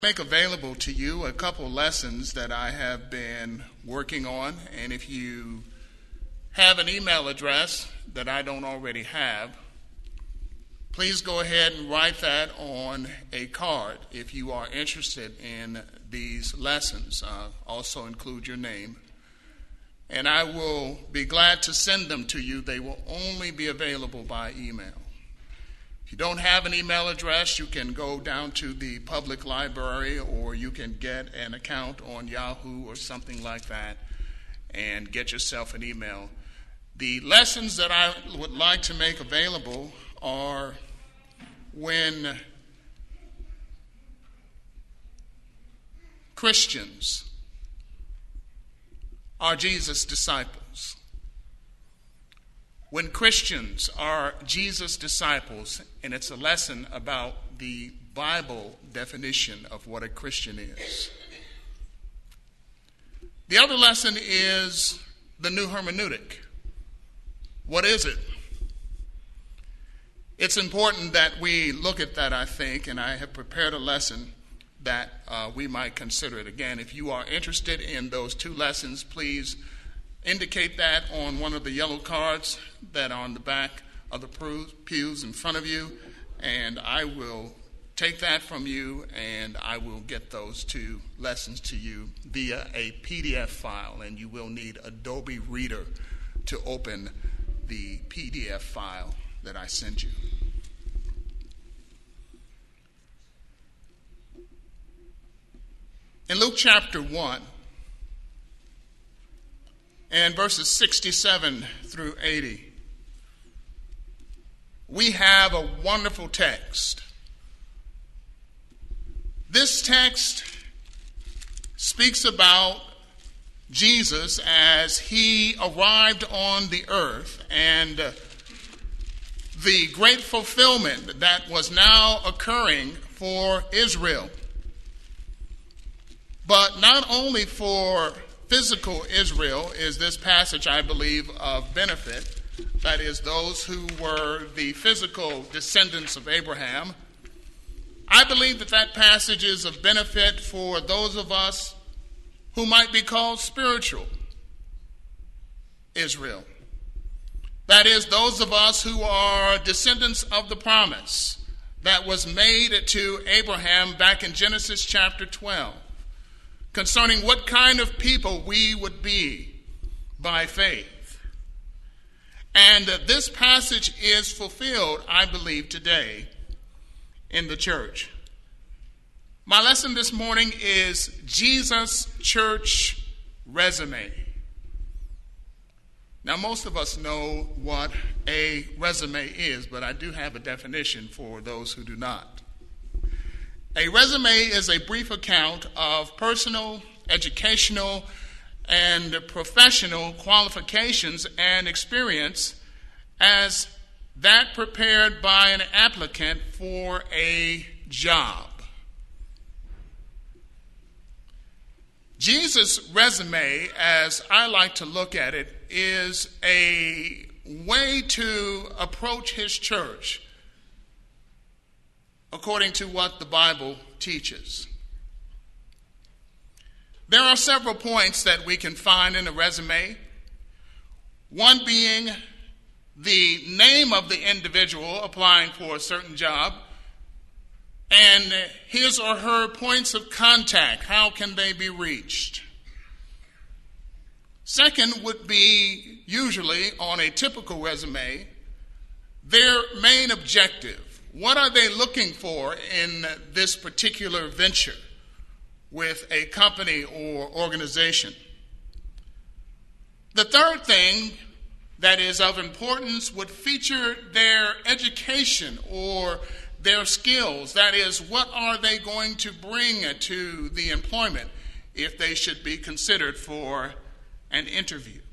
Make available to you a couple lessons that I have been working on, and if you have an email address that I don't already have, please go ahead and write that on a card if you are interested in these lessons. Also include your name, and I will be glad to send them to you. They will only be available by email. If you don't have an email address, you can go down to the public library, or you can get an account on Yahoo or something like that and get yourself an email. The lessons that I would like to make available are when Christians are Jesus' disciples. When Christians are Jesus' disciples, and it's a lesson about the Bible definition of what a Christian is. The other lesson is the new hermeneutic. What is it? It's important that we look at that, I think, and I have prepared a lesson that we might consider it. Again, if you are interested in those two lessons, please indicate that on one of the yellow cards that are on the back of the pews in front of you, and I will take that from you and I will get those two lessons to you via a PDF file, and you will need Adobe Reader to open the PDF file that I send you. In Luke chapter 1, and verses 67 through 80, we have a wonderful text. This text speaks about Jesus as he arrived on the earth and the great fulfillment that was now occurring for Israel. But not only for physical Israel is this passage, I believe, of benefit. That is, those who were the physical descendants of Abraham. I believe that that passage is of benefit for those of us who might be called spiritual Israel. That is, those of us who are descendants of the promise that was made to Abraham back in Genesis chapter 12. Concerning what kind of people we would be by faith. And this passage is fulfilled, I believe, today in the church. My lesson this morning is Jesus' church resume. Now, most of us know what a resume is, but I do have a definition for those who do not. A resume is a brief account of personal, educational, and professional qualifications and experience as that prepared by an applicant for a job. Jesus' resume, as I like to look at it, is a way to approach his church according to what the Bible teaches. There are several points that we can find in a resume. One being the name of the individual applying for a certain job and his or her points of contact. How can they be reached? Second would be, usually on a typical resume, their main objective. What are they looking for in this particular venture with a company or organization? The third thing that is of importance would feature their education or their skills. That is, what are they going to bring to the employment if they should be considered for an interview?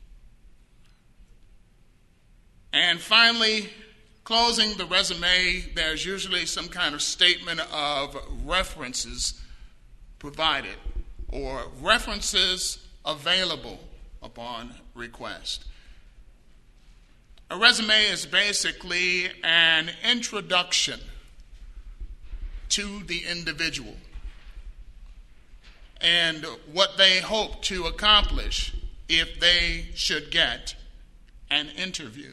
And finally, closing the resume, there's usually some kind of statement of references provided or references available upon request. A resume is basically an introduction to the individual. and what they hope to accomplish if they should get an interview.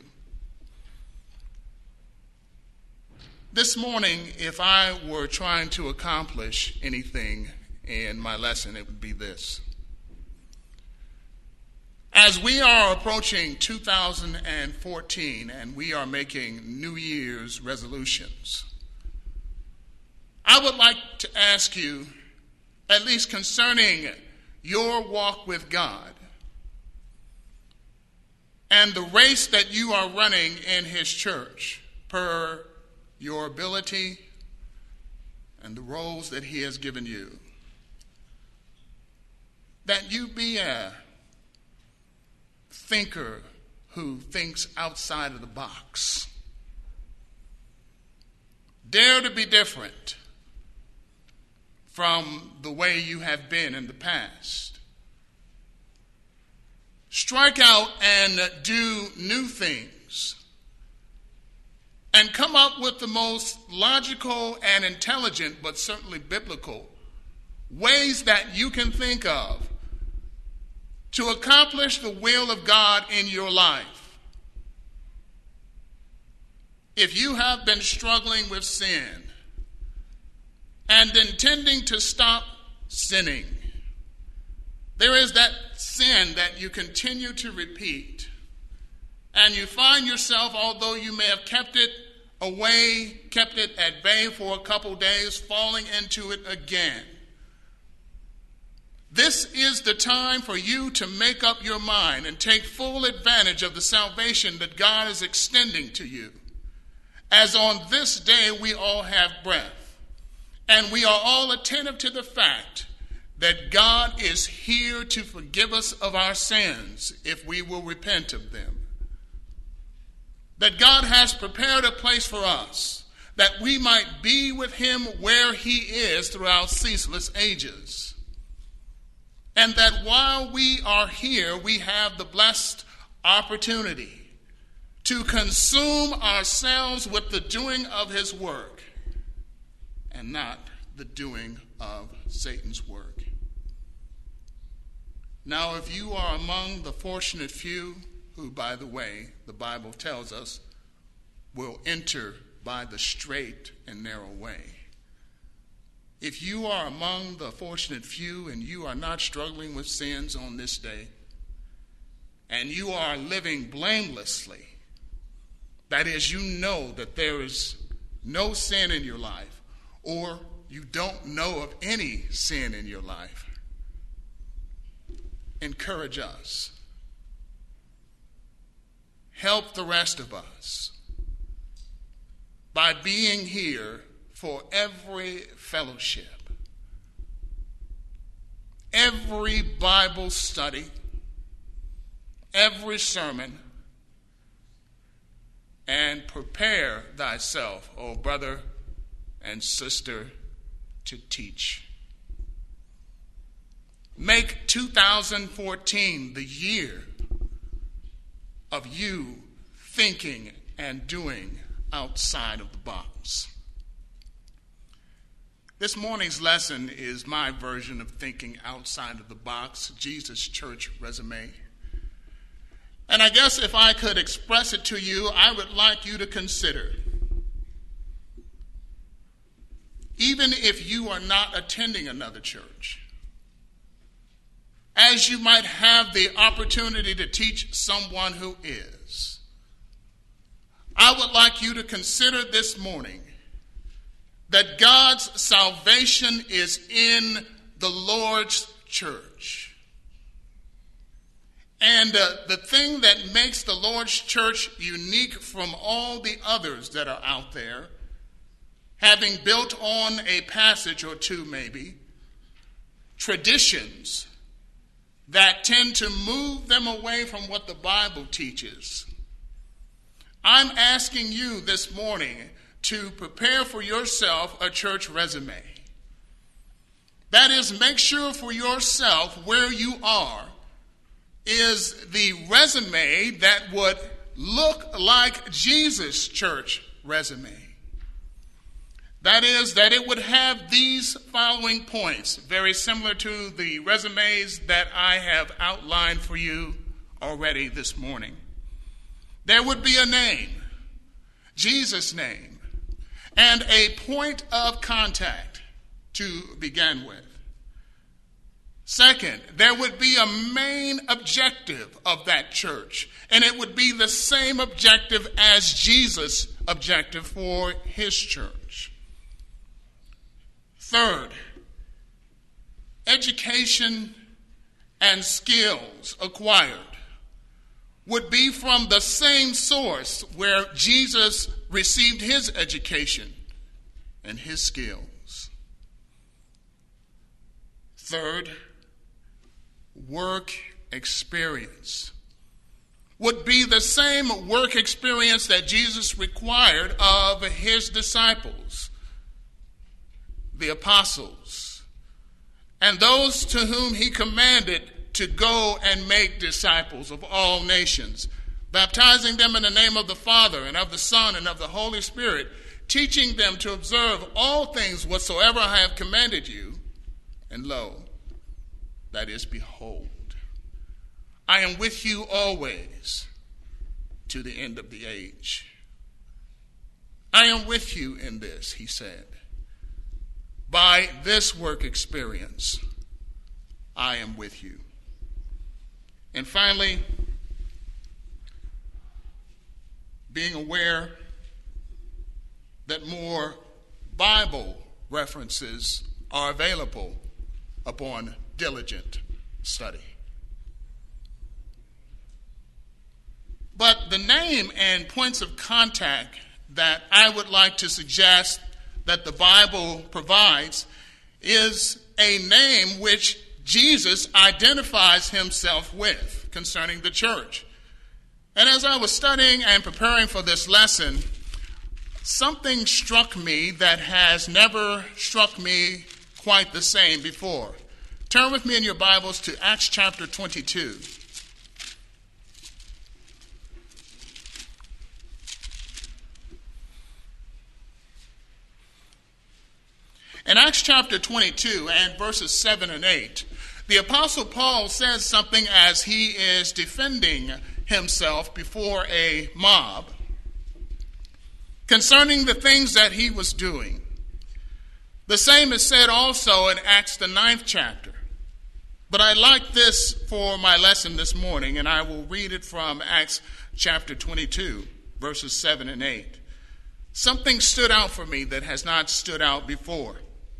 This morning, if I were trying to accomplish anything in my lesson, it would be this. As we are approaching 2014 and we are making New Year's resolutions, I would like to ask you, at least concerning your walk with God and the race that you are running in His church per your ability and the roles that He has given you, that you be a thinker who thinks outside of the box. Dare to be different from the way you have been in the past. Strike out and do new things. And come up with the most logical and intelligent, but certainly biblical, ways that you can think of to accomplish the will of God in your life. If you have been struggling with sin and intending to stop sinning, there is that sin that you continue to repeat, and you find yourself, although you may have kept it away, kept it at bay for a couple days, falling into it again. This is the time for you to make up your mind and take full advantage of the salvation that God is extending to you. As on this day we all have breath, and we are all attentive to the fact that God is here to forgive us of our sins if we will repent of them. That God has prepared a place for us, that we might be with Him where He is throughout ceaseless ages. And that while we are here, we have the blessed opportunity to consume ourselves with the doing of His work and not the doing of Satan's work. Now, if you are among the fortunate few who, by the way, the Bible tells us, will enter by the straight and narrow way, if you are among the fortunate few and you are not struggling with sins on this day, and you are living blamelessly, that is, you know that there is no sin in your life, or you don't know of any sin in your life, encourage us. Help the rest of us by being here for every fellowship, every Bible study, every sermon, and prepare thyself, O brother and sister, to teach. Make 2014 the year of you thinking and doing outside of the box. This morning's lesson is my version of thinking outside of the box, Jesus Church resume. And I guess if I could express it to you, I would like you to consider, even if you are not attending another church, as you might have the opportunity to teach someone who is, I would like you to consider this morning that God's salvation is in the Lord's church. And the thing that makes the Lord's church unique from all the others that are out there, having built on a passage or two maybe, traditions that tend to move them away from what the Bible teaches. I'm asking you this morning to prepare for yourself a church resume. That is, make sure for yourself where you are is the resume that would look like Jesus' church resume. That is, that it would have these following points, very similar to the resumes that I have outlined for you already this morning. There would be a name, Jesus' name, and a point of contact to begin with. Second, there would be a main objective of that church, and it would be the same objective as Jesus' objective for his church. Third, education and skills acquired would be from the same source where Jesus received his education and his skills. Third, work experience would be the same work experience that Jesus required of his disciples, the apostles, and those to whom he commanded to go and make disciples of all nations, baptizing them in the name of the Father and of the Son and of the Holy Spirit, teaching them to observe all things whatsoever I have commanded you. And lo, that is, behold, I am with you always to the end of the age. I am with you in this, he said. By this work experience, I am with you. And finally, being aware that more Bible references are available upon diligent study. But the name and points of contact that I would like to suggest that the Bible provides is a name which Jesus identifies himself with concerning the church. And as I was studying and preparing for this lesson, something struck me that has never struck me quite the same before. Turn with me in your Bibles to Acts chapter 22. In Acts chapter 22 and verses 7 and 8, the Apostle Paul says something as he is defending himself before a mob concerning the things that he was doing. The same is said also in Acts the 9th chapter. But I like this for my lesson this morning, and I will read it from Acts chapter 22, verses 7 and 8. Something stood out for me that has not stood out before.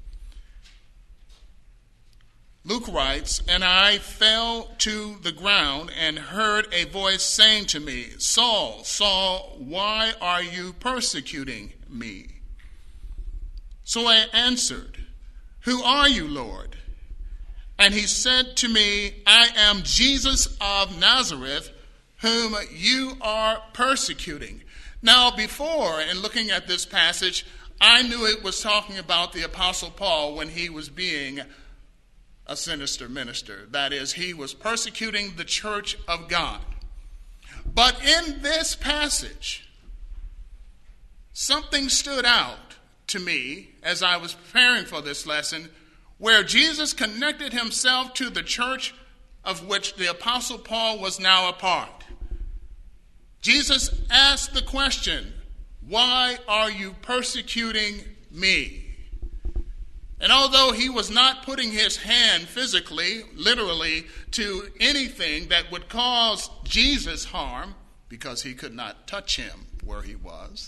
Luke writes, "And I fell to the ground and heard a voice saying to me, 'Saul, Saul, why are you persecuting me?' So I answered, 'Who are you, Lord?' And he said to me, 'I am Jesus of Nazareth, whom you are persecuting.'" Now, before, in looking at this passage, I knew it was talking about the Apostle Paul when he was being a sinister minister. That is, he was persecuting the church of God. But in this passage, something stood out to me as I was preparing for this lesson, where Jesus connected himself to the church of which the Apostle Paul was now a part. Jesus asked the question, "Why are you persecuting me?" And although he was not putting his hand physically, literally, to anything that would cause Jesus harm, because he could not touch him where he was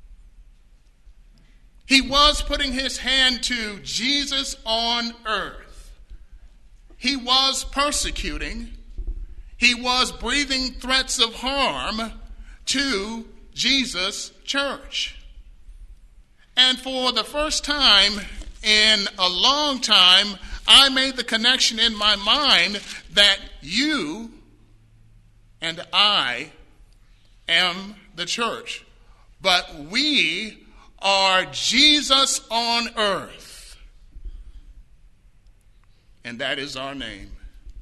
putting his hand to Jesus on earth. He was persecuting. He was breathing threats of harm to Jesus' church. And for the first time in a long time, I made the connection in my mind that you and I am the church, but we are Jesus on earth, and that is our name.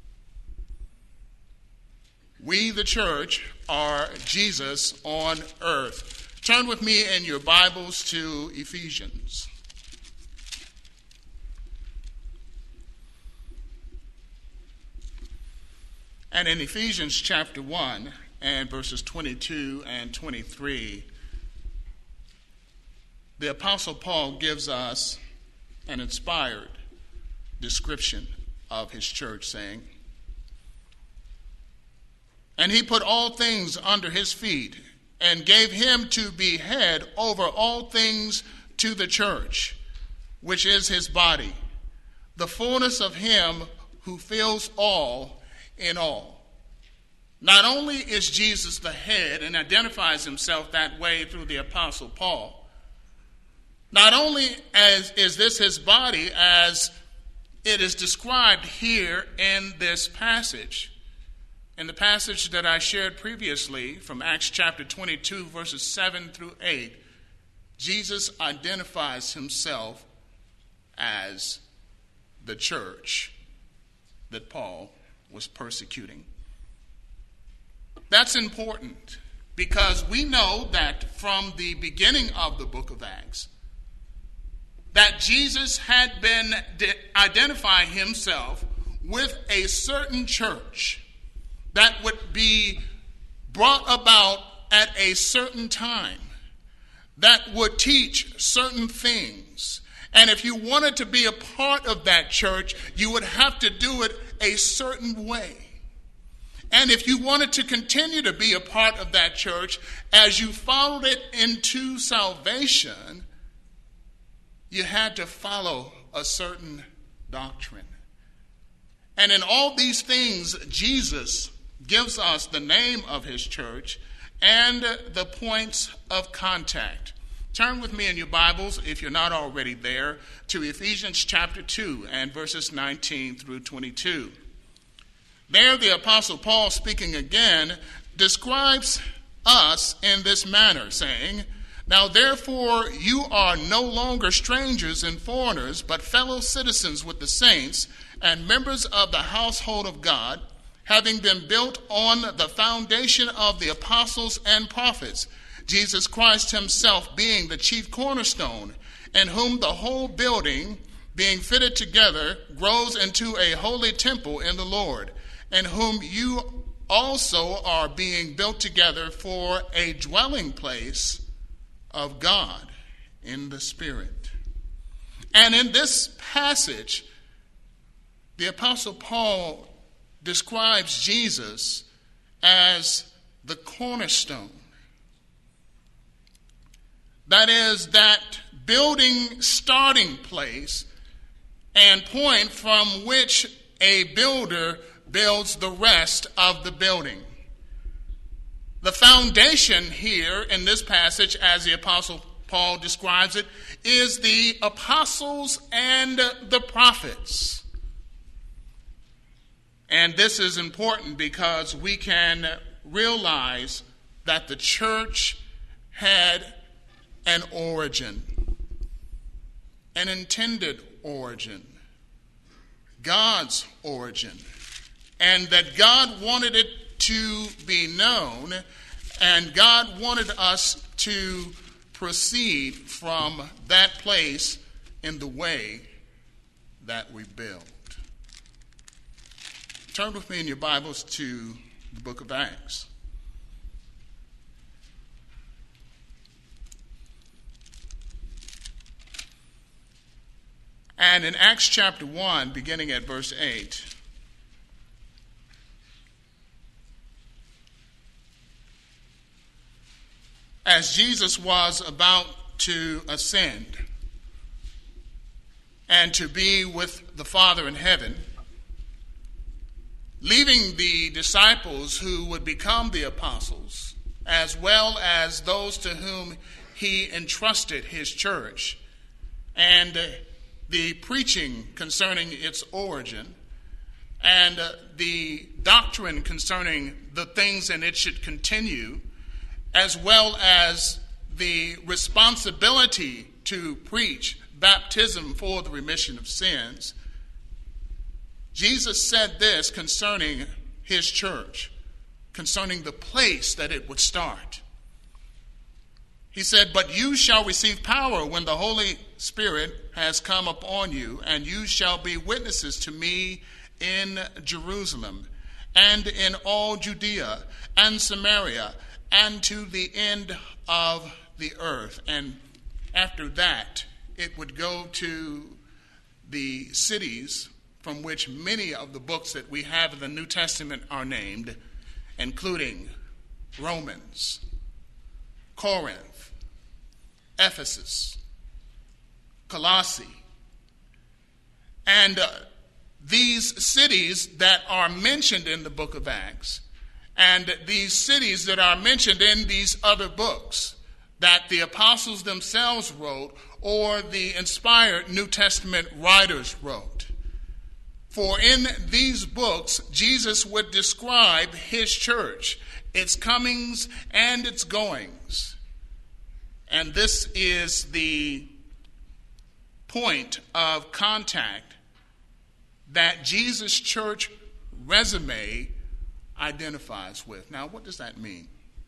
We, the church, are Jesus on earth. Turn with me in your Bibles to Ephesians. And in Ephesians chapter 1 and verses 22 and 23, the Apostle Paul gives us an inspired description of his church, saying, "And he put all things under his feet, and gave him to be head over all things to the church, which is his body, the fullness of him who fills all in all." Not only is Jesus the head and identifies himself that way through the Apostle Paul, not only is this his body as it is described here in this passage, in the passage that I shared previously from Acts chapter 22, verses 7 through 8, Jesus identifies himself as the church that Paul was persecuting. That's important because we know that from the beginning of the book of Acts, that Jesus had been identifying himself with a certain church that would be brought about at a certain time, that would teach certain things. And if you wanted to be a part of that church, you would have to do it a certain way. And if you wanted to continue to be a part of that church as you followed it into salvation, you had to follow a certain doctrine. And in all these things, Jesus gives us the name of his church and the points of contact. Turn with me in your Bibles, if you're not already there, to Ephesians chapter 2 and verses 19 through 22. There, the Apostle Paul, speaking again, describes us in this manner, saying, "Now therefore you are no longer strangers and foreigners, but fellow citizens with the saints and members of the household of God, having been built on the foundation of the apostles and prophets, Jesus Christ himself being the chief cornerstone, in whom the whole building, being fitted together, grows into a holy temple in the Lord, in whom you also are being built together for a dwelling place of God in the Spirit." And in this passage, the Apostle Paul describes Jesus as the cornerstone. That is, that building starting place and point from which a builder builds the rest of the building. The foundation here in this passage, as the Apostle Paul describes it, is the apostles and the prophets. And this is important because we can realize that the church had an origin, an intended origin, God's origin, and that God wanted it to be known, and God wanted us to proceed from that place in the way that we build. Turn with me in your Bibles to the book of Acts. And in Acts chapter 1, beginning at verse 8, as Jesus was about to ascend and to be with the Father in heaven, leaving the disciples who would become the apostles, as well as those to whom he entrusted his church, and the preaching concerning its origin, and the doctrine concerning the things in it should continue, as well as the responsibility to preach baptism for the remission of sins. Jesus said this concerning his church, concerning the place that it would start. He said, "But you shall receive power when the Holy Spirit has come upon you, and you shall be witnesses to me in Jerusalem and in all Judea and Samaria, and to the end of the earth. And after that, it would go to the cities from which many of the books that we have in the New Testament are named, including Romans, Corinth, Ephesus, Colossae. And these cities that are mentioned in the book of Acts, and these cities that are mentioned in these other books that the apostles themselves wrote or the inspired New Testament writers wrote. For in these books, Jesus would describe his church, its comings and its goings. And this is the point of contact that Jesus' church resume identifies with. Now, what does that mean?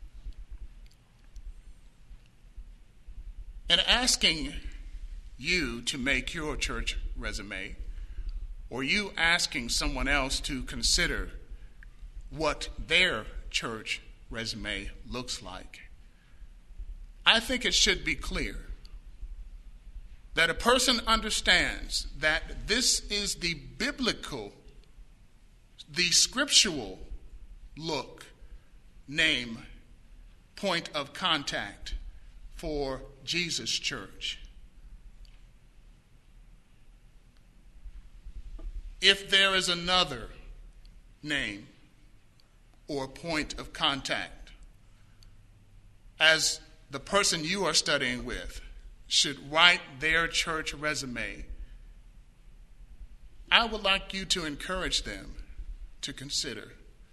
In asking you to make your church resume, or you asking someone else to consider what their church resume looks like, I think it should be clear that a person understands that this is the biblical, the scriptural look, name, point of contact for Jesus' church. If there is another name or point of contact, as the person you are studying with should write their church resume, I would like you to encourage them to consider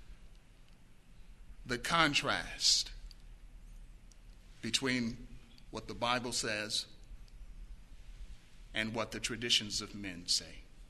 the contrast between what the Bible says and what the traditions of men say.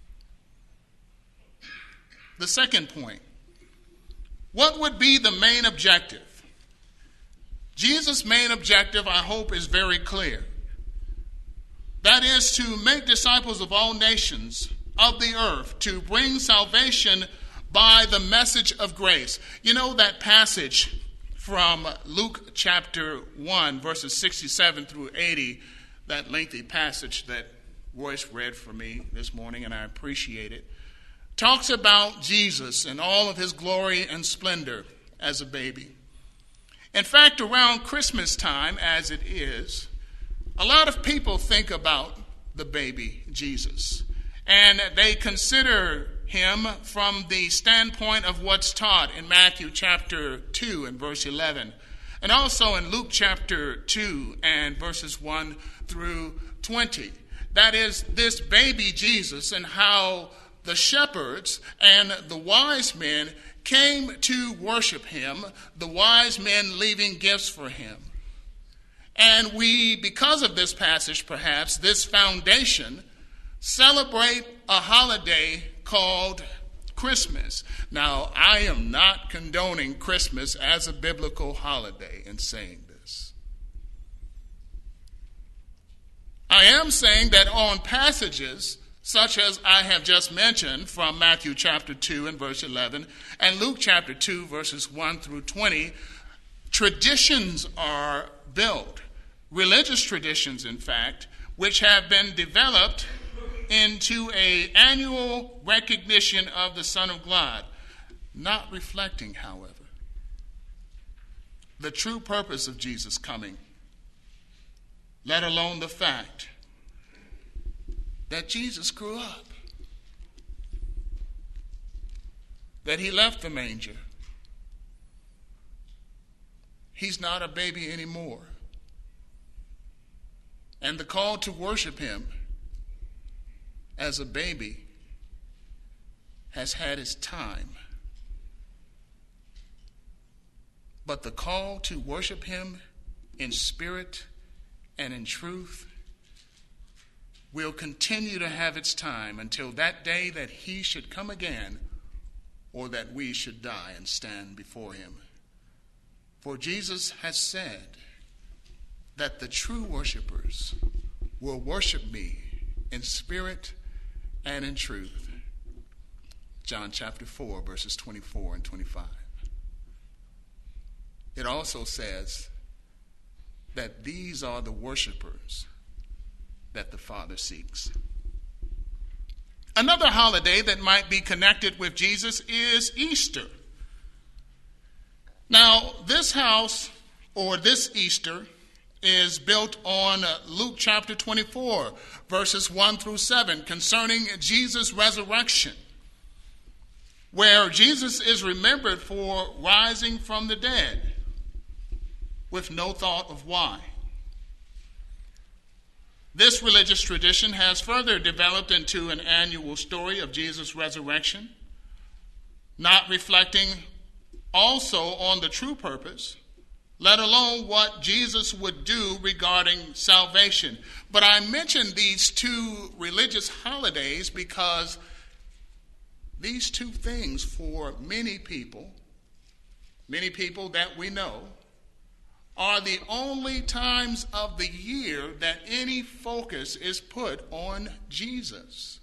The second point, what would be the main objective? Jesus' main objective, I hope, is very clear. That is to make disciples of all nations of the earth, to bring salvation by the message of grace. You know that passage from Luke chapter 1, verses 67 through 80, that lengthy passage that Royce read for me this morning, and I appreciate it, talks about Jesus and all of his glory and splendor as a baby. In fact, around Christmas time, as it is, a lot of people think about the baby Jesus, and they consider him from the standpoint of what's taught in Matthew chapter 2 and verse 11, and also in Luke chapter 2 and verses 1 through 20. That is, this baby Jesus and how the shepherds and the wise men came to worship him, the wise men leaving gifts for him. And we, because of this passage perhaps, this foundation, celebrate a holiday called Christmas. Now, I am not condoning Christmas as a biblical holiday in saying this. I am saying that on passages such as I have just mentioned from Matthew chapter 2 and verse 11 and Luke chapter 2 verses 1 through 20, traditions are built, religious traditions in fact, which have been developed into an annual recognition of the Son of God, not reflecting, however, the true purpose of Jesus coming, let alone the fact that Jesus grew up, that he left the manger. He's not a baby anymore. And the call to worship him as a baby has had its time. But the call to worship him in spirit and in truth will continue to have its time until that day that he should come again or that we should die and stand before him. For Jesus has said that the true worshipers will worship me in spirit and in truth. John chapter 4, verses 24 and 25. It also says that these are the worshipers that the Father seeks. Another holiday that might be connected with Jesus is Easter. Now, this house, or this Easter, is built on Luke chapter 24, verses 1 through 7, concerning Jesus' resurrection, where Jesus is remembered for rising from the dead with no thought of why. This religious tradition has further developed into an annual story of Jesus' resurrection, not reflecting also on the true purpose, let alone what Jesus would do regarding salvation. But I mention these two religious holidays because these two things, for many people that we know, are the only times of the year that any focus is put on Jesus.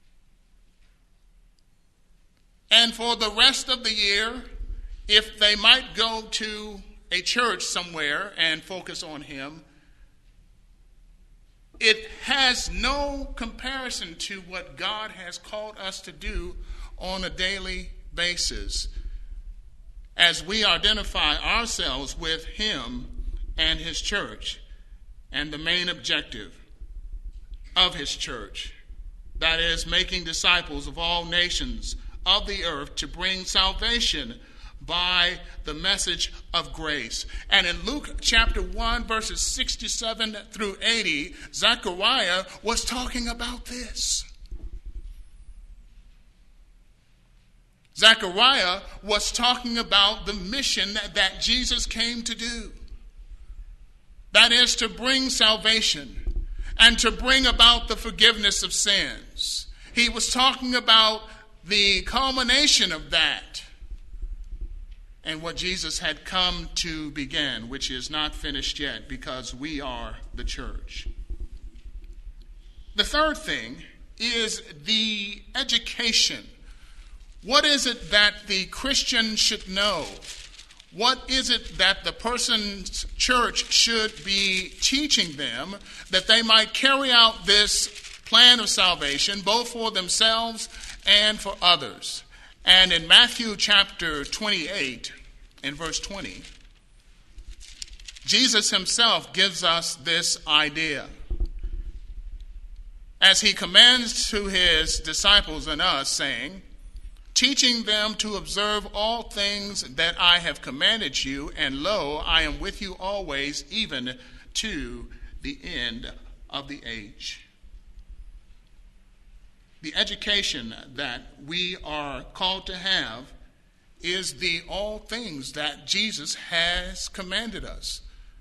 And for the rest of the year, if they might go to a church somewhere and focus on him, it has no comparison to what God has called us to do on a daily basis, as we identify ourselves with him and his church, and the main objective of his church, that is, making disciples of all nations of the earth to bring salvation by the message of grace. And in Luke chapter 1, verses 67 through 80, Zechariah was talking about this. Zechariah was talking about the mission that Jesus came to do. That is, to bring salvation and to bring about the forgiveness of sins. He was talking about the culmination of that and what Jesus had come to begin, which is not finished yet, because we are the church. The third thing is the education. What is it that the Christian should know? What is it that the person's church should be teaching them, that they might carry out this plan of salvation, both for themselves and for others? And in Matthew chapter 28, in verse 20, Jesus himself gives us this idea, as he commands to his disciples and us, saying, teaching them to observe all things that I have commanded you, and lo, I am with you always, even to the end of the age. The education that we are called to have is the all things that Jesus has commanded us.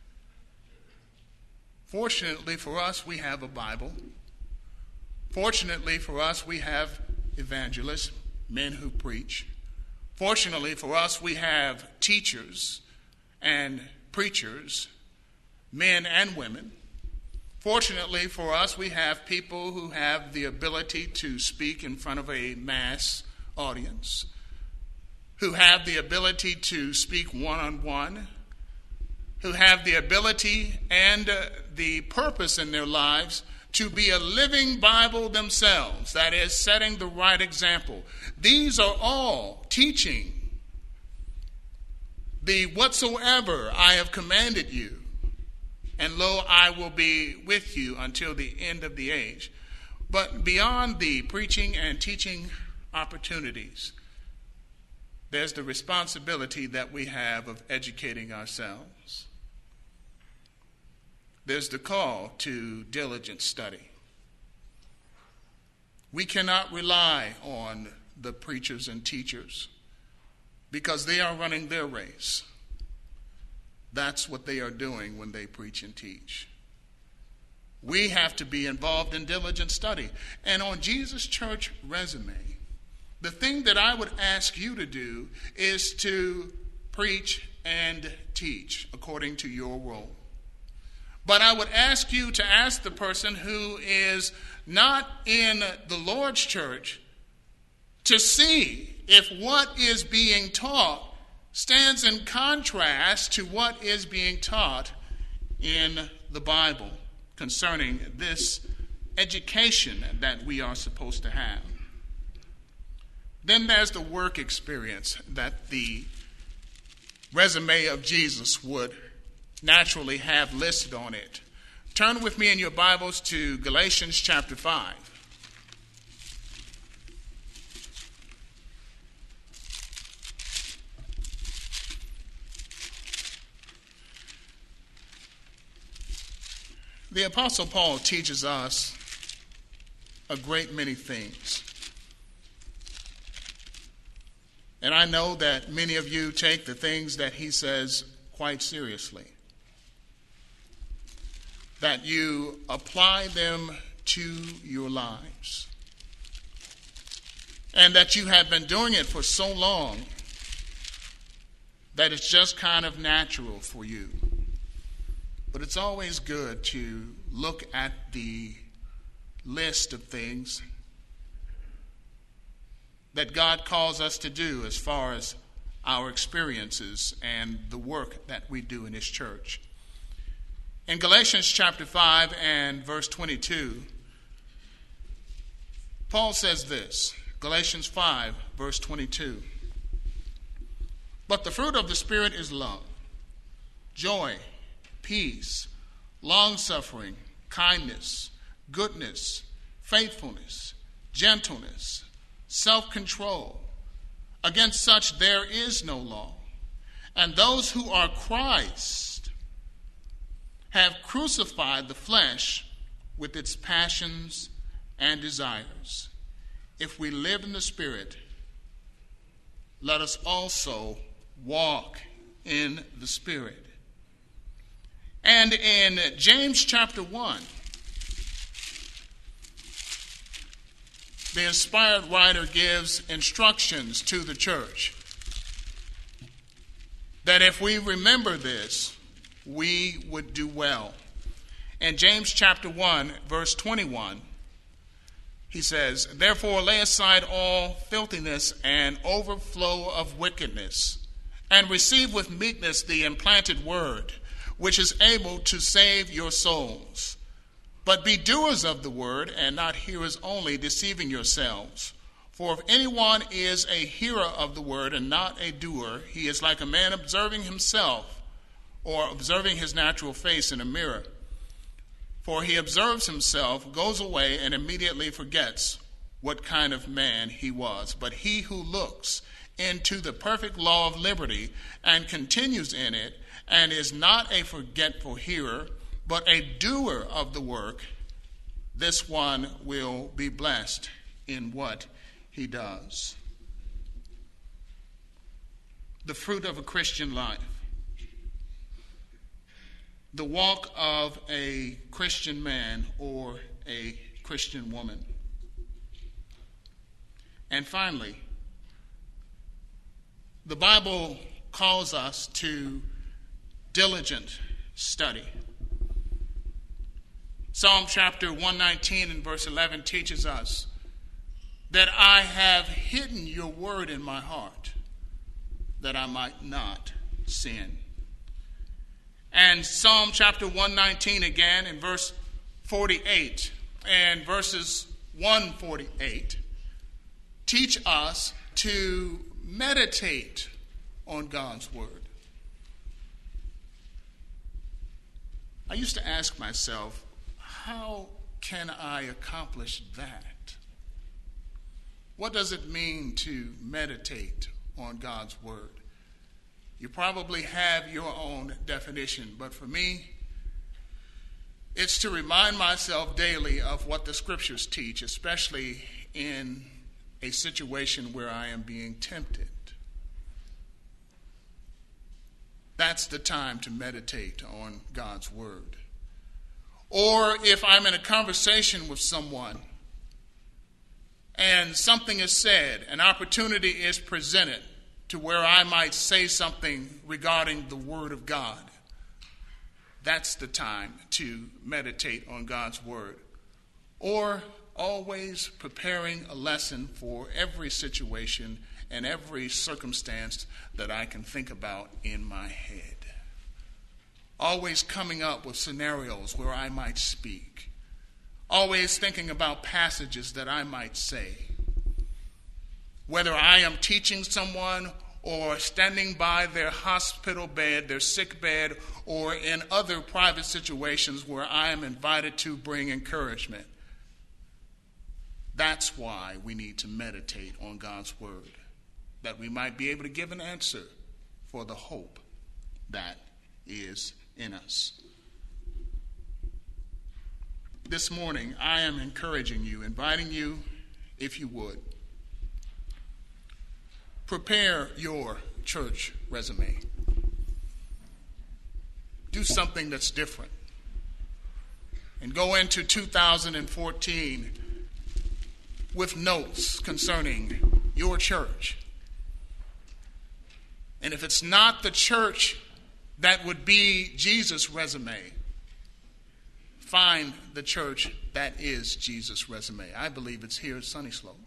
Fortunately for us, we have a Bible. Fortunately for us, we have evangelists, men who preach. Fortunately for us, we have teachers and preachers, men and women. Fortunately for us, we have people who have the ability to speak in front of a mass audience, who have the ability to speak one-on-one, who have the ability and the purpose in their lives to be a living Bible themselves, that is, setting the right example. These are all teaching the whatsoever I have commanded you, and lo, I will be with you until the end of the age. But beyond the preaching and teaching opportunities, there's the responsibility that we have of educating ourselves. There's the call to diligent study. We cannot rely on the preachers and teachers because they are running their race. That's what they are doing when they preach and teach. We have to be involved in diligent study. And on Jesus Church resume, the thing that I would ask you to do is to preach and teach according to your role. But I would ask you to ask the person who is not in the Lord's church to see if what is being taught stands in contrast to what is being taught in the Bible concerning this education that we are supposed to have. Then there's the work experience that the resume of Jesus would naturally have listed on it. Turn with me in your Bibles to Galatians chapter 5. The Apostle Paul teaches us a great many things. And I know that many of you take the things that he says quite seriously, that you apply them to your lives, and that you have been doing it for so long that it's just kind of natural for you. But it's always good to look at the list of things that God calls us to do as far as our experiences and the work that we do in His church. In Galatians chapter 5 and verse 22, Paul says this, Galatians 5, verse 22. But the fruit of the Spirit is love, joy, peace, long-suffering, kindness, goodness, faithfulness, gentleness, self-control. Against such there is no law. And those who are Christ have crucified the flesh with its passions and desires. If we live in the Spirit, let us also walk in the Spirit. And in James chapter 1, the inspired writer gives instructions to the church that if we remember this, we would do well. In James chapter 1, verse 21, he says, "Therefore lay aside all filthiness and overflow of wickedness, and receive with meekness the implanted word, which is able to save your souls. But be doers of the word, and not hearers only, deceiving yourselves. For if anyone is a hearer of the word and not a doer, he is like a man observing himself, or observing his natural face in a mirror. For he observes himself, goes away, and immediately forgets what kind of man he was. But he who looks into the perfect law of liberty and continues in it, and is not a forgetful hearer, but a doer of the work, this one will be blessed in what he does." The fruit of a Christian life. The walk of a Christian man or a Christian woman. And finally, the Bible calls us to diligent study. Psalm chapter 119 and verse 11 teaches us that I have hidden your word in my heart that I might not sin. And Psalm chapter 119 again in verse 48 and verses 148 teach us to meditate on God's word. I used to ask myself, how can I accomplish that? What does it mean to meditate on God's word? You probably have your own definition, but for me, it's to remind myself daily of what the scriptures teach, especially in a situation where I am being tempted. That's the time to meditate on God's word. Or if I'm in a conversation with someone and something is said, an opportunity is presented to where I might say something regarding the word of God, that's the time to meditate on God's word. Or always preparing a lesson for every situation and every circumstance that I can think about in my head. Always coming up with scenarios where I might speak. Always thinking about passages that I might say. Whether I am teaching someone or standing by their hospital bed, their sick bed, or in other private situations where I am invited to bring encouragement. That's why we need to meditate on God's word, that we might be able to give an answer for the hope that is in us. This morning, I am encouraging you, inviting you, if you would, prepare your church resume. Do something that's different. And go into 2014 with notes concerning your church. And if it's not the church that would be Jesus' resume, find the church that is Jesus' resume. I believe it's here at Sunny Slope.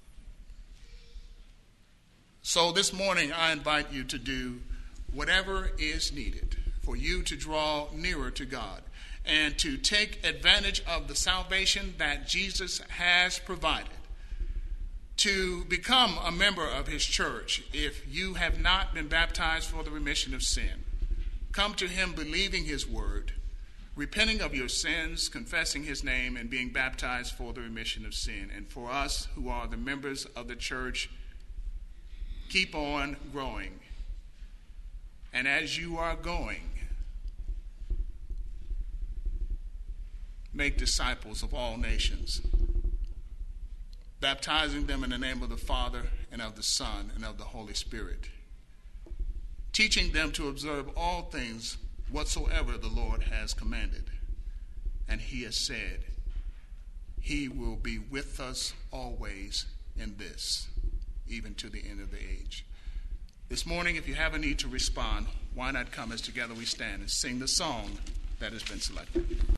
So this morning, I invite you to do whatever is needed for you to draw nearer to God and to take advantage of the salvation that Jesus has provided, to become a member of his church if you have not been baptized for the remission of sin. Come to him believing his word, repenting of your sins, confessing his name, and being baptized for the remission of sin. And for us who are the members of the church, keep on growing. And as you are going, make disciples of all nations, baptizing them in the name of the Father and of the Son and of the Holy Spirit, teaching them to observe all things whatsoever the Lord has commanded. And he has said, he will be with us always in this, even to the end of the age. This morning, if you have a need to respond, why not come as together we stand and sing the song that has been selected.